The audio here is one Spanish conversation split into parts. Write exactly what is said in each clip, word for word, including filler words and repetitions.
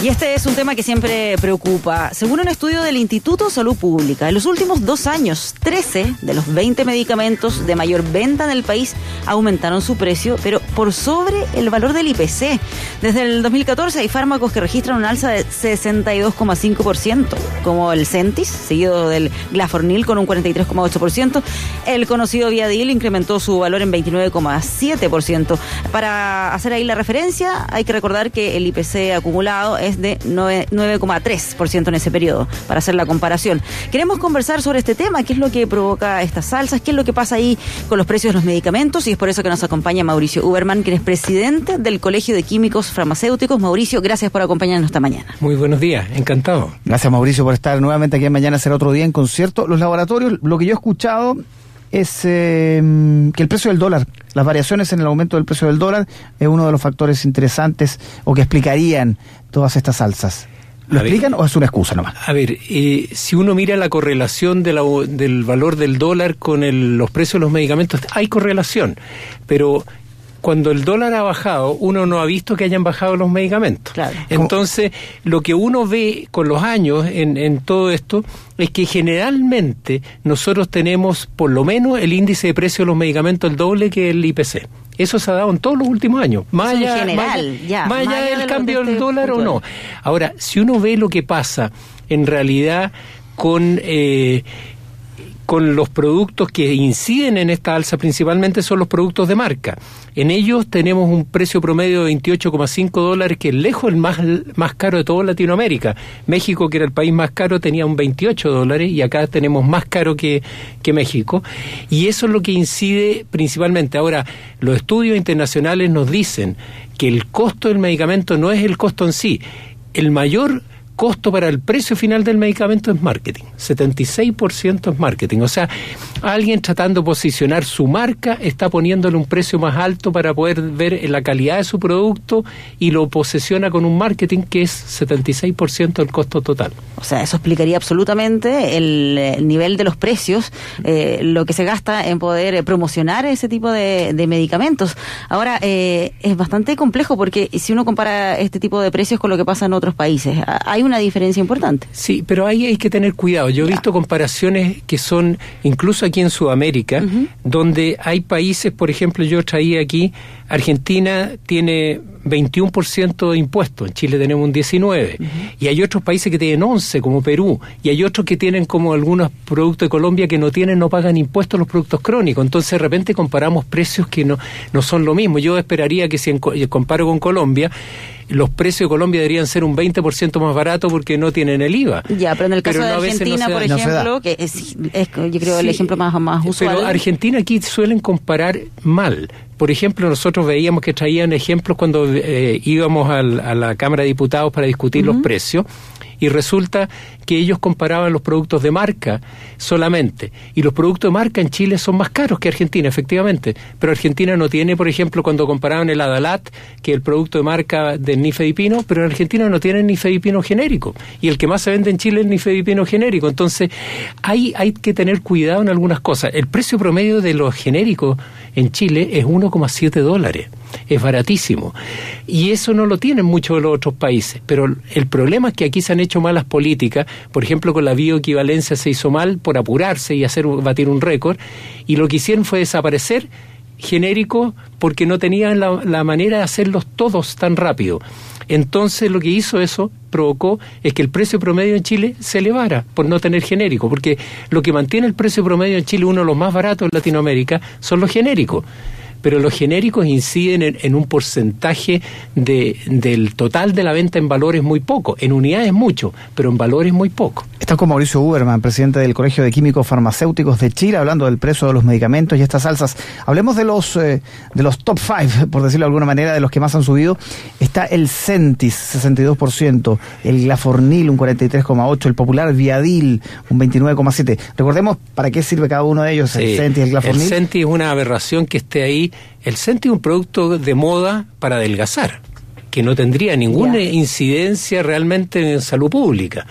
Y este es un tema que siempre preocupa. Según un estudio del Instituto de Salud Pública, en los últimos dos años, trece de los veinte medicamentos de mayor venta en el país aumentaron su precio, pero por sobre el valor del I P C. Desde el dos mil catorce hay fármacos que registran un alza de sesenta y dos coma cinco por ciento, como el Centis, seguido del Glafornil con un cuarenta y tres coma ocho por ciento. El conocido Viadil incrementó su valor en veintinueve coma siete por ciento. Para hacer ahí la referencia, hay que recordar que el I P C acumulado es de nueve coma tres por ciento en ese periodo, para hacer la comparación. Queremos conversar sobre este tema, qué es lo que provoca estas alzas, qué es lo que pasa ahí con los precios de los medicamentos, y es por eso que nos acompaña Mauricio Uberman, quien es presidente del Colegio de Químicos Farmacéuticos. Mauricio, gracias por acompañarnos esta mañana. Muy buenos días, encantado. Gracias, Mauricio, por estar nuevamente aquí en Mañana Será Otro Día en concierto. Los laboratorios, lo que yo he escuchado es eh, que el precio del dólar, las variaciones en el aumento del precio del dólar es uno de los factores interesantes o que explicarían todas estas alzas. ¿Lo a explican ver, o es una excusa nomás? A ver, eh, si uno mira la correlación de la, del valor del dólar con el, los precios de los medicamentos, hay correlación, pero cuando el dólar ha bajado, uno no ha visto que hayan bajado los medicamentos. Claro. Entonces, lo que uno ve con los años en, en todo esto es que generalmente nosotros tenemos por lo menos el índice de precio de los medicamentos el doble que el I P C. Eso se ha dado en todos los últimos años. Más allá, en general, más allá, ya. Más allá más del allá cambio de del dólar punto. o no. Ahora, si uno ve lo que pasa en realidad con... Eh, con los productos que inciden en esta alza, principalmente son los productos de marca. En ellos tenemos un precio promedio de veintiocho coma cinco dólares, que es lejos el más, más caro de toda Latinoamérica. México, que era el país más caro, tenía un veintiocho dólares, y acá tenemos más caro que, que México. Y eso es lo que incide principalmente. Ahora, los estudios internacionales nos dicen que el costo del medicamento no es el costo en sí. El mayor costo para el precio final del medicamento es marketing, setenta y seis por ciento es marketing. O sea, alguien tratando de posicionar su marca está poniéndole un precio más alto para poder ver la calidad de su producto, y lo posesiona con un marketing que es setenta y seis por ciento del costo total. O sea, eso explicaría absolutamente el, el nivel de los precios, eh, lo que se gasta en poder promocionar ese tipo de, de medicamentos. Ahora, eh, es bastante complejo, porque si uno compara este tipo de precios con lo que pasa en otros países, hay una diferencia importante. Sí, pero ahí hay que tener cuidado. Yo he ya. visto comparaciones que son, incluso aquí en Sudamérica, uh-huh. donde hay países, por ejemplo, yo traía aquí, Argentina tiene veintiuno por ciento de impuestos, en Chile tenemos un diecinueve por ciento, uh-huh. y hay otros países que tienen once por ciento, como Perú, y hay otros que tienen, como algunos productos de Colombia, que no tienen, no pagan impuestos a los productos crónicos. Entonces, de repente comparamos precios que no, no son lo mismo. Yo esperaría que si en, comparo con Colombia, los precios de Colombia deberían ser un veinte por ciento más barato, porque no tienen el I V A. Ya, pero en el caso pero de Argentina, no por ejemplo, no que es, es yo creo sí, el ejemplo más, más usual. Pero Argentina aquí suelen comparar mal. Por ejemplo, nosotros veíamos que traían ejemplos cuando eh, íbamos al, a la Cámara de Diputados para discutir uh-huh. los precios, y resulta que ellos comparaban los productos de marca solamente, y los productos de marca en Chile son más caros que Argentina, efectivamente, pero Argentina no tiene, por ejemplo, cuando comparaban el Adalat, que es el producto de marca del nifedipino, pero en Argentina no tienen nifedipino genérico, y el que más se vende en Chile es nifedipino genérico. Entonces hay, hay que tener cuidado en algunas cosas. El precio promedio de los genéricos en Chile es uno coma siete dólares, es baratísimo, y eso no lo tienen muchos de los otros países. Pero el problema es que aquí se han hecho malas políticas. Por ejemplo, con la bioequivalencia se hizo mal por apurarse y hacer batir un récord, y lo que hicieron fue desaparecer genéricos porque no tenían la, la manera de hacerlos todos tan rápido. Entonces, lo que hizo eso, provocó, es que el precio promedio en Chile se elevara por no tener genérico, porque lo que mantiene el precio promedio en Chile, uno de los más baratos en Latinoamérica, son los genéricos. Pero los genéricos inciden en, en un porcentaje de, del total de la venta en valores muy poco. En unidades mucho, pero en valores muy poco. Está con Mauricio Uberman, presidente del Colegio de Químicos Farmacéuticos de Chile, hablando del precio de los medicamentos y estas alzas. Hablemos de los eh, de los top five, por decirlo de alguna manera, de los que más han subido. Está el Centis, sesenta y dos por ciento, el Glafornil, un cuarenta y tres coma ocho por ciento, el popular Viadil, un veintinueve coma siete por ciento. Recordemos para qué sirve cada uno de ellos, sí, el Centis y el Glafornil. El Centis es una aberración que esté ahí. El Centis es un producto de moda para adelgazar, que no tendría ninguna yeah. incidencia realmente en salud pública.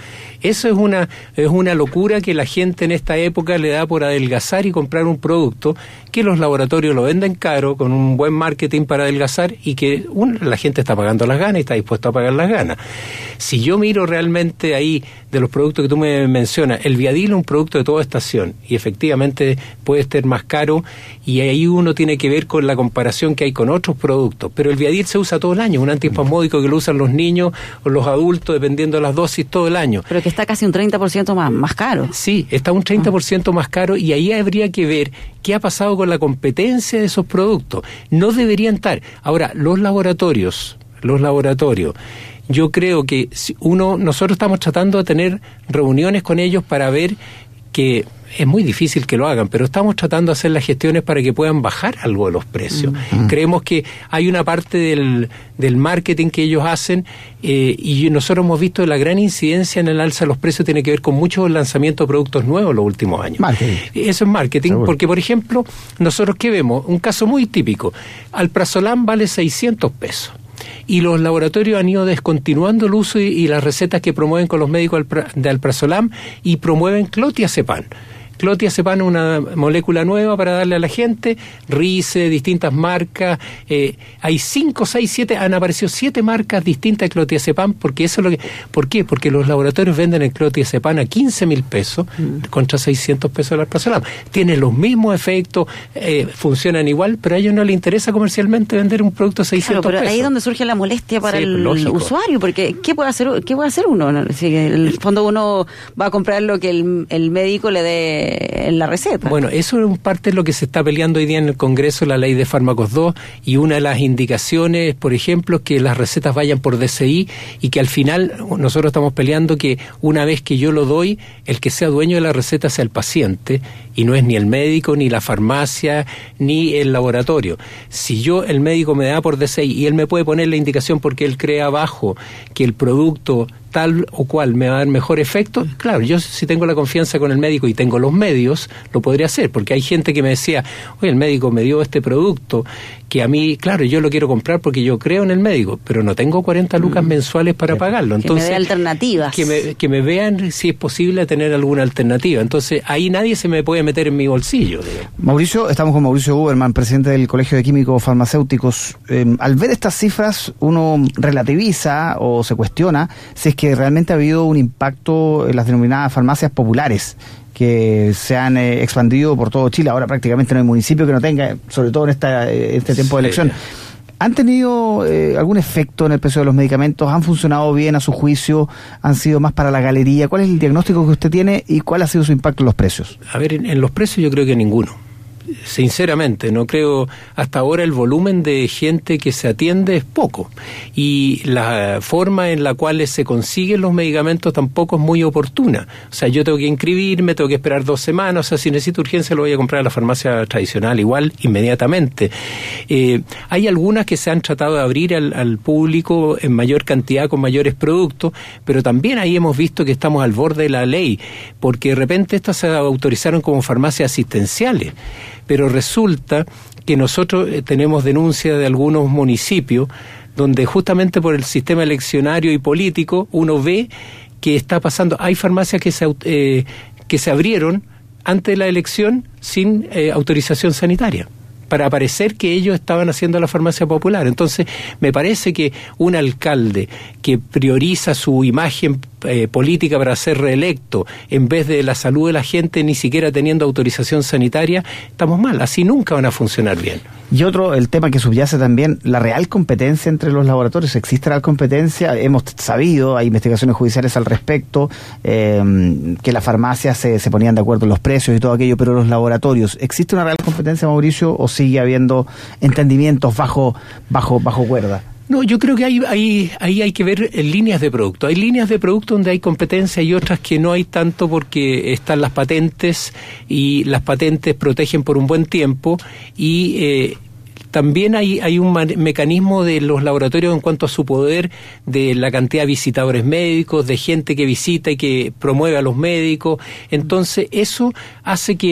Eso es una, es una locura que la gente en esta época le da por adelgazar y comprar un producto que los laboratorios lo venden caro, con un buen marketing para adelgazar, y que un, la gente está pagando las ganas y está dispuesta a pagar las ganas. Si yo miro realmente ahí de los productos que tú me mencionas, el Viadil es un producto de toda estación y efectivamente puede ser más caro, y ahí uno tiene que ver con la comparación que hay con otros productos. Pero el Viadil se usa todo el año, un antiespasmódico que lo usan los niños o los adultos, dependiendo de las dosis, todo el año. Pero que está casi un treinta por ciento más, más caro. Sí, está un treinta por ciento más caro, y ahí habría que ver qué ha pasado con la competencia de esos productos. No deberían estar. Ahora, los laboratorios, los laboratorios, yo creo que uno, nosotros estamos tratando de tener reuniones con ellos para ver que es muy difícil que lo hagan, pero estamos tratando de hacer las gestiones para que puedan bajar algo de los precios. Mm. Creemos que hay una parte del, del marketing que ellos hacen, eh, y nosotros hemos visto la gran incidencia en el alza de los precios tiene que ver con muchos lanzamientos de productos nuevos en los últimos años. Marketing. Eso es marketing. Seguro. Porque, por ejemplo, nosotros ¿qué vemos? Un caso muy típico. Alprazolam vale seiscientos pesos. Y los laboratorios han ido descontinuando el uso y, y las recetas que promueven con los médicos de alprazolam, y promueven clotiazepam. Clotiazepam es una molécula nueva para darle a la gente, Rice, distintas marcas, eh, hay cinco, seis, siete, han aparecido siete marcas distintas de clotiazepam, porque eso es lo que, ¿por qué? Porque los laboratorios venden el clotiazepam a quince mil pesos mm. contra seiscientos pesos del alprazolam. Tienen los mismos efectos, eh, funcionan igual, pero a ellos no les interesa comercialmente vender un producto a seiscientos claro, pero pesos. Ahí es donde surge la molestia para sí, el lógico. usuario, porque ¿qué puede hacer, qué puede hacer uno? Si en el fondo uno va a comprar lo que el, el médico le dé en la receta. Bueno, eso es un parte de lo que se está peleando hoy día en el Congreso, la ley de fármacos dos, y una de las indicaciones, por ejemplo, que las recetas vayan por D C I, y que al final nosotros estamos peleando que una vez que yo lo doy, el que sea dueño de la receta sea el paciente, y no es ni el médico, ni la farmacia, ni el laboratorio. Si yo, el médico me da por D C I y él me puede poner la indicación porque él cree abajo que el producto tal o cual me va a dar mejor efecto, claro, yo si tengo la confianza con el médico y tengo los medios, lo podría hacer, porque hay gente que me decía, oye, el médico me dio este producto, que a mí, claro, yo lo quiero comprar porque yo creo en el médico, pero no tengo cuarenta lucas mm. mensuales para sí. pagarlo. Entonces, que me dé alternativas. Que me, que me vean si es posible tener alguna alternativa. Entonces, ahí nadie se me puede meter en mi bolsillo. Digamos. Mauricio, estamos con Mauricio Guberman, presidente del Colegio de Químicos Farmacéuticos. Eh, al ver estas cifras, uno relativiza o se cuestiona si es que que realmente ha habido un impacto en las denominadas farmacias populares que se han eh, expandido por todo Chile. Ahora prácticamente no hay municipio que no tenga, sobre todo en esta, este tiempo de elección. ¿Han tenido eh, algún efecto en el precio de los medicamentos? ¿Han funcionado bien a su juicio? ¿Han sido más para la galería? ¿Cuál es el diagnóstico que usted tiene y cuál ha sido su impacto en los precios? A ver, en, en los precios yo creo que ninguno. Sinceramente, no creo, hasta ahora el volumen de gente que se atiende es poco, y la forma en la cual se consiguen los medicamentos tampoco es muy oportuna. O sea, yo tengo que inscribirme, tengo que esperar dos semanas, o sea, si necesito urgencia lo voy a comprar a la farmacia tradicional igual, inmediatamente. Eh, hay algunas que se han tratado de abrir al, al público en mayor cantidad, con mayores productos, pero también ahí hemos visto que estamos al borde de la ley, porque de repente estas se autorizaron como farmacias asistenciales. Pero resulta que nosotros tenemos denuncias de algunos municipios donde justamente por el sistema eleccionario y político uno ve que está pasando, hay farmacias que se, eh, que se abrieron antes de la elección sin eh, autorización sanitaria, para parecer que ellos estaban haciendo la farmacia popular. Entonces, me parece que un alcalde que prioriza su imagen eh, política para ser reelecto en vez de la salud de la gente, ni siquiera teniendo autorización sanitaria, estamos mal. Así nunca van a funcionar bien. Y otro, el tema que subyace también, la real competencia entre los laboratorios. ¿Existe real competencia? Hemos sabido, hay investigaciones judiciales al respecto, eh, que las farmacias se, se ponían de acuerdo en los precios y todo aquello, pero los laboratorios, ¿existe una real competencia, Mauricio, o sigue habiendo entendimientos bajo, bajo, bajo cuerda? No, yo creo que ahí hay, ahí hay que ver en líneas de producto. Hay líneas de producto donde hay competencia y otras que no hay tanto, porque están las patentes, y las patentes protegen por un buen tiempo, y eh, también hay, hay un man- mecanismo de los laboratorios en cuanto a su poder, de la cantidad de visitadores médicos, de gente que visita y que promueve a los médicos. Entonces eso hace que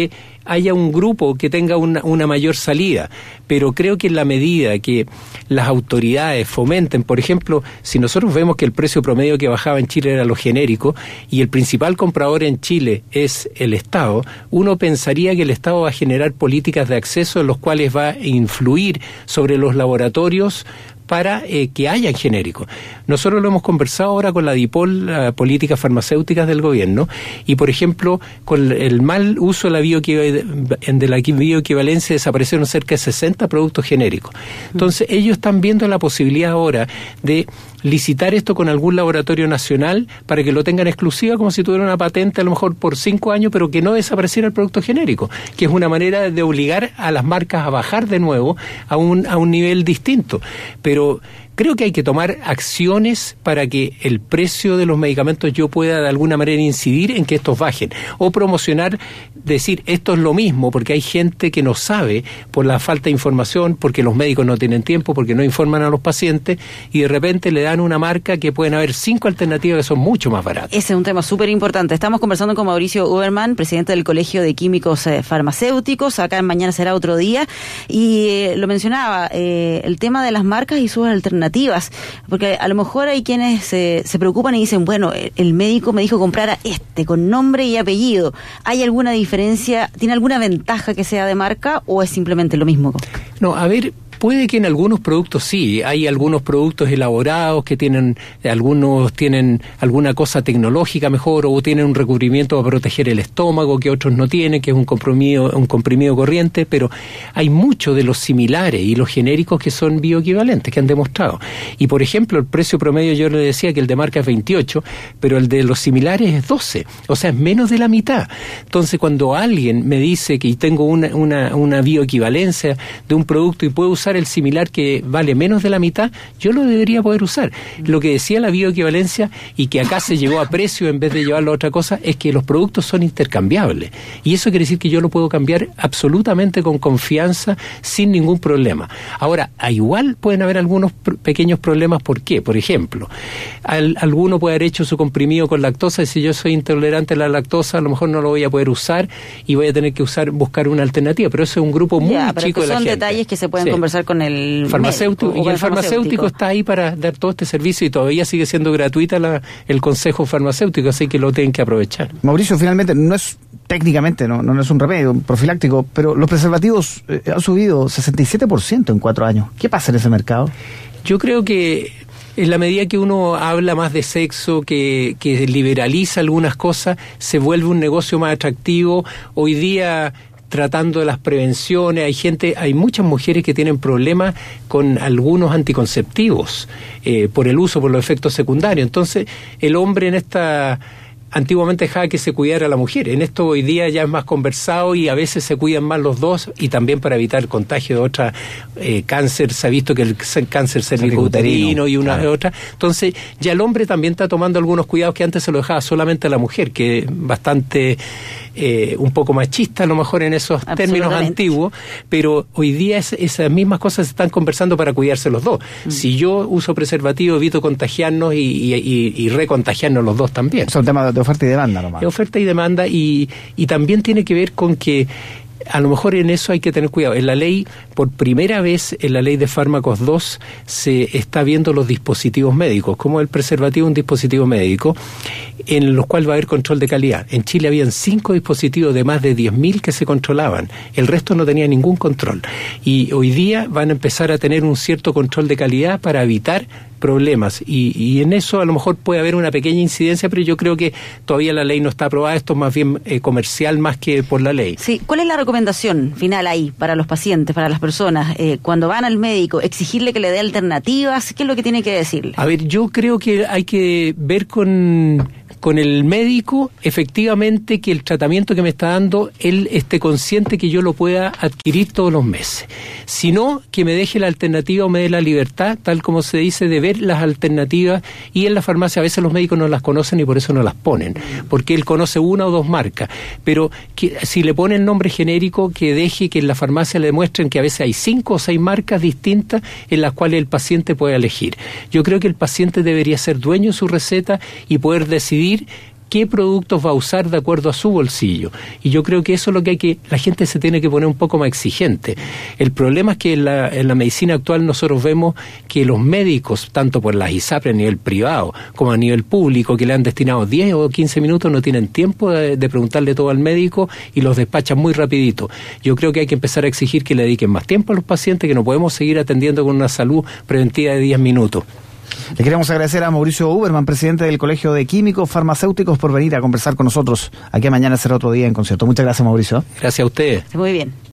haya un grupo que tenga una, una mayor salida, pero creo que en la medida que las autoridades fomenten, por ejemplo, si nosotros vemos que el precio promedio que bajaba en Chile era lo genérico y el principal comprador en Chile es el Estado, uno pensaría que el Estado va a generar políticas de acceso en los cuales va a influir sobre los laboratorios para eh, que hayan genéricos. Nosotros lo hemos conversado ahora con la DIPOL, la Políticas Farmacéuticas del Gobierno, y por ejemplo, con el mal uso de la, bioequiv- de la bioequivalencia desaparecieron cerca de sesenta productos genéricos. Entonces, ellos están viendo la posibilidad ahora de licitar esto con algún laboratorio nacional para que lo tengan exclusiva, como si tuviera una patente a lo mejor por cinco años, pero que no desapareciera el producto genérico, que es una manera de obligar a las marcas a bajar de nuevo a un, a un nivel distinto. Pero creo que hay que tomar acciones para que el precio de los medicamentos yo pueda de alguna manera incidir en que estos bajen. O promocionar, decir esto es lo mismo, porque hay gente que no sabe por la falta de información, porque los médicos no tienen tiempo, porque no informan a los pacientes y de repente le dan una marca que pueden haber cinco alternativas que son mucho más baratas. Ese es un tema súper importante. Estamos conversando con Mauricio Uberman, presidente del Colegio de Químicos eh, Farmacéuticos. Acá en Mañana Será Otro Día. Y eh, lo mencionaba, eh, el tema de las marcas y sus alternativas. Porque a lo mejor hay quienes eh, se preocupan y dicen, bueno, el médico me dijo comprar a este con nombre y apellido. ¿Hay alguna diferencia? ¿Tiene alguna ventaja que sea de marca o es simplemente lo mismo? No, a ver, puede que en algunos productos sí, hay algunos productos elaborados que tienen, algunos tienen alguna cosa tecnológica mejor o tienen un recubrimiento para proteger el estómago que otros no tienen, que es un comprimido, un comprimido corriente, pero hay muchos de los similares y los genéricos que son bioequivalentes, que han demostrado. Y por ejemplo, el precio promedio yo le decía que el de marca es veintiocho, pero el de los similares es doce, o sea, es menos de la mitad. Entonces, cuando alguien me dice que tengo una, una, una bioequivalencia de un producto y puedo usar el similar que vale menos de la mitad, yo lo debería poder usar. Lo que decía la bioequivalencia y que acá se llegó a precio en vez de llevarlo a otra cosa es que los productos son intercambiables y eso quiere decir que yo lo puedo cambiar absolutamente con confianza sin ningún problema. Ahora, igual pueden haber algunos pr- pequeños problemas. ¿Por qué? Por ejemplo, al, alguno puede haber hecho su comprimido con lactosa y si yo soy intolerante a la lactosa a lo mejor no lo voy a poder usar y voy a tener que usar buscar una alternativa, pero eso es un grupo muy ya, chico de la gente. Son detalles que se pueden sí. conversar con el farmacéutico médico, y el, el farmacéutico, farmacéutico está ahí para dar todo este servicio y todavía sigue siendo gratuita la, el consejo farmacéutico, así que lo tienen que aprovechar. Mauricio, finalmente no es técnicamente no, no es un remedio profiláctico, pero los preservativos eh, han subido sesenta y siete por ciento en cuatro años. ¿Qué pasa en ese mercado? Yo creo que en la medida que uno habla más de sexo, que, que liberaliza algunas cosas, se vuelve un negocio más atractivo. Hoy día, tratando de las prevenciones, hay gente, hay muchas mujeres que tienen problemas con algunos anticonceptivos eh, por el uso, por los efectos secundarios. Entonces, el hombre en esta... Antiguamente dejaba que se cuidara la mujer. En esto hoy día ya es más conversado y a veces se cuidan más los dos y también para evitar el contagio de otra eh, cáncer. Se ha visto que el cáncer cervicouterino y una claro. otra. Entonces ya el hombre también está tomando algunos cuidados que antes se lo dejaba solamente a la mujer, que es bastante eh, un poco machista a lo mejor en esos términos antiguos, pero hoy día es, esas mismas cosas se están conversando para cuidarse los dos. Mm. Si yo uso preservativo evito contagiarnos y, y, y, y recontagiarnos los dos también. Es un tema de oferta y demanda nomás. De oferta y demanda y, y también tiene que ver con que a lo mejor en eso hay que tener cuidado. En la ley, por primera vez en la ley de fármacos dos, se está viendo los dispositivos médicos, como el preservativo un dispositivo médico, en los cuales va a haber control de calidad. En Chile habían cinco dispositivos de más de diez mil que se controlaban, el resto no tenía ningún control. Y hoy día van a empezar a tener un cierto control de calidad para evitar problemas y, y en eso a lo mejor puede haber una pequeña incidencia, pero yo creo que todavía la ley no está aprobada, esto es más bien eh, comercial más que por la ley. Sí, ¿cuál es la recomendación final ahí para los pacientes, para las personas, eh, cuando van al médico, exigirle que le dé alternativas? ¿Qué es lo que tiene que decirle? A ver, yo creo que hay que ver con... con el médico, efectivamente, que el tratamiento que me está dando, él esté consciente que yo lo pueda adquirir todos los meses. Si no, que me deje la alternativa o me dé la libertad, tal como se dice, de ver las alternativas. Y en la farmacia a veces los médicos no las conocen y por eso no las ponen, porque él conoce una o dos marcas. Pero que, si le ponen nombre genérico, que deje que en la farmacia le demuestren que a veces hay cinco o seis marcas distintas en las cuales el paciente puede elegir. Yo creo que el paciente debería ser dueño de su receta y poder decidir qué productos va a usar de acuerdo a su bolsillo. Y yo creo que eso es lo que hay que, la gente se tiene que poner un poco más exigente. El problema es que en la, en la medicina actual nosotros vemos que los médicos, tanto por las ISAPRE a nivel privado como a nivel público, que le han destinado diez o quince minutos, no tienen tiempo de, de preguntarle todo al médico y los despachan muy rapidito. Yo creo que hay que empezar a exigir que le dediquen más tiempo a los pacientes, que no podemos seguir atendiendo con una salud preventiva de diez minutos. Le queremos agradecer a Mauricio Uberman, presidente del Colegio de Químicos Farmacéuticos, por venir a conversar con nosotros. Aquí mañana será otro día en concierto. Muchas gracias, Mauricio. Gracias a ustedes. Muy bien.